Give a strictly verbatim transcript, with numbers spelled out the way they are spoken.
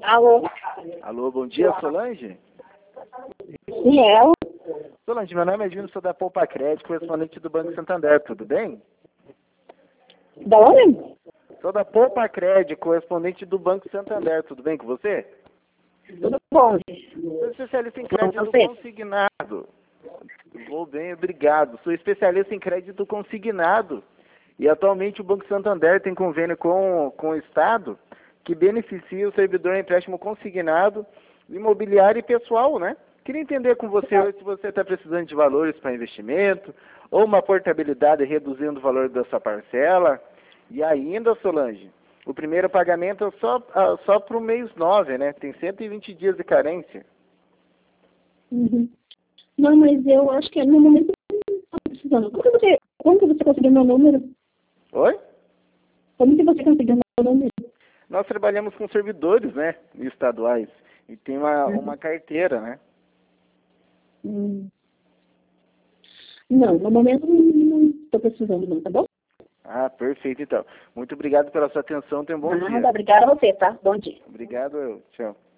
Alô? Alô, bom dia, Solange? Sim, é ela? Solange, meu nome é Júnior, sou da Poupa Crédito, correspondente do Banco Santander, tudo bem? Da onde? Sou da Poupa Crédito, correspondente do Banco Santander, tudo bem com você? Tudo bom? Sou especialista em crédito você? consignado. Vou bem, obrigado. Sou especialista em crédito consignado. E atualmente o Banco Santander tem convênio com, com o Estado que beneficia o servidor em empréstimo consignado, imobiliário e pessoal, né? Queria entender com você hoje se você está precisando de valores para investimento ou uma portabilidade reduzindo o valor da sua parcela. E ainda, Solange, o primeiro pagamento é só, ah, só para o mês nove, né? Tem cento e vinte dias de carência. Uhum. Não, mas eu acho que no momento eu não estou precisando. Como que você, como que você conseguiu meu número? Oi? Como que você conseguiu meu número? Nós trabalhamos com servidores, né? Estaduais. E tem uma, Uhum. uma carteira, né? Hum. Não, no momento não estou precisando não, tá bom? Ah, perfeito, então. Muito obrigado pela sua atenção. Tenha um bom Nada, dia. obrigada a você, tá? Bom dia. Obrigado, eu. Tchau.